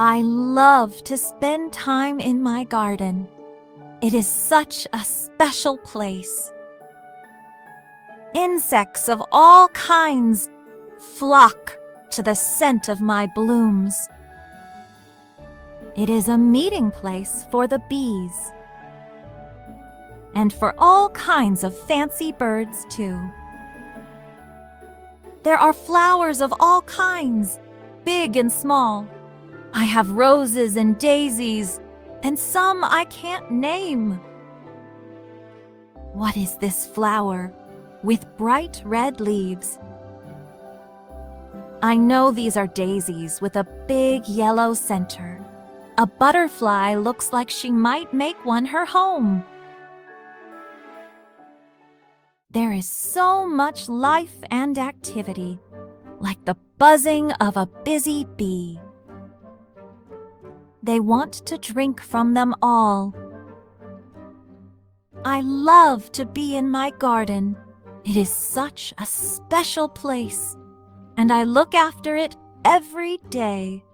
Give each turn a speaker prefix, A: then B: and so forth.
A: I love to spend time in my garden. It is such a special place. Insects of all kinds flock to the scent of my blooms. It is a meeting place for the bees and for all kinds of fancy birds too. There are flowers of all kinds, big and small. I have roses and daisies, and some I can't name. What is this flower with bright red leaves? I know these are daisies with a big yellow center. A butterfly looks like she might make one her home. There is so much life and activity, like the buzzing of a busy bee. They want to drink from them all. I love to be in my garden. It is such a special place, and I look after it every day.